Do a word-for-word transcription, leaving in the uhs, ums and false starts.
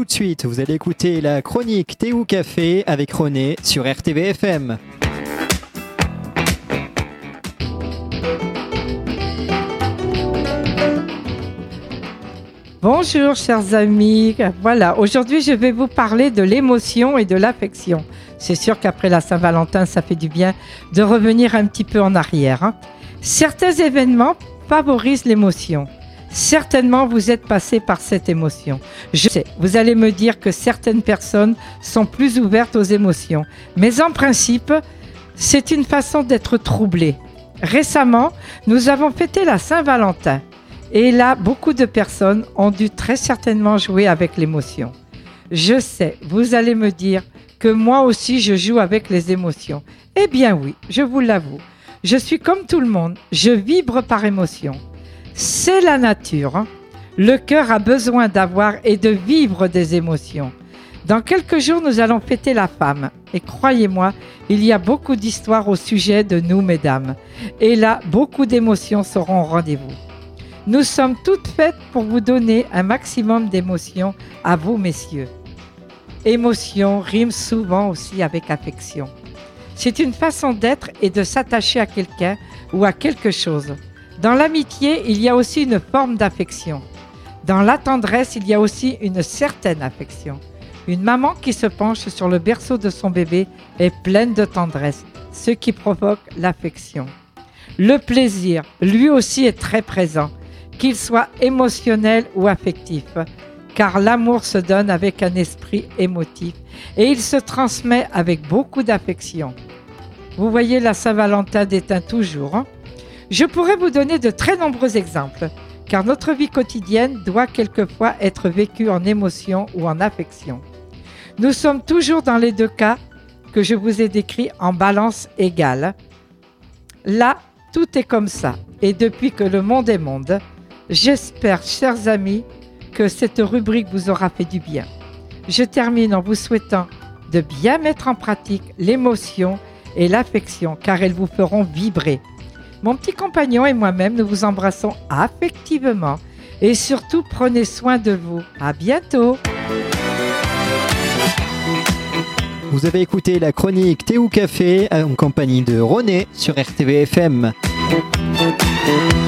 de suite, vous allez écouter la chronique Thé ou Café avec René sur R T V F M. Bonjour chers amis, voilà, aujourd'hui je vais vous parler de l'émotion et de l'affection. C'est sûr qu'après la Saint-Valentin, ça fait du bien de revenir un petit peu en arrière. Hein. Certains événements favorisent l'émotion. Certainement, vous êtes passé par cette émotion. Je sais, vous allez me dire que certaines personnes sont plus ouvertes aux émotions. Mais en principe, c'est une façon d'être troublé. Récemment, nous avons fêté la Saint-Valentin. Et là, beaucoup de personnes ont dû très certainement jouer avec l'émotion. Je sais, vous allez me dire que moi aussi je joue avec les émotions. Eh bien oui, je vous l'avoue. Je suis comme tout le monde, je vibre par émotion. C'est la nature. Hein. Le cœur a besoin d'avoir et de vivre des émotions. Dans quelques jours, nous allons fêter la femme. Et croyez-moi, il y a beaucoup d'histoires au sujet de nous, mesdames. Et là, beaucoup d'émotions seront au rendez-vous. Nous sommes toutes faites pour vous donner un maximum d'émotions à vous, messieurs. Émotion rime souvent aussi avec affection. C'est une façon d'être et de s'attacher à quelqu'un ou à quelque chose. Dans l'amitié, il y a aussi une forme d'affection. Dans la tendresse, il y a aussi une certaine affection. Une maman qui se penche sur le berceau de son bébé est pleine de tendresse, ce qui provoque l'affection. Le plaisir, lui aussi, est très présent. Qu'il soit émotionnel ou affectif, car l'amour se donne avec un esprit émotif et il se transmet avec beaucoup d'affection. Vous voyez, la Saint-Valentin déteint toujours. Hein? Je pourrais vous donner de très nombreux exemples, car notre vie quotidienne doit quelquefois être vécue en émotion ou en affection. Nous sommes toujours dans les deux cas que je vous ai décrits en balance égale. Là, tout est comme ça, et depuis que le monde est monde, j'espère, chers amis, que cette rubrique vous aura fait du bien. Je termine en vous souhaitant de bien mettre en pratique l'émotion et l'affection, car elles vous feront vibrer. Mon petit compagnon et moi-même, nous vous embrassons affectivement et surtout prenez soin de vous. À bientôt. Vous avez écouté la chronique Thé ou Café en compagnie de René sur R T V F M.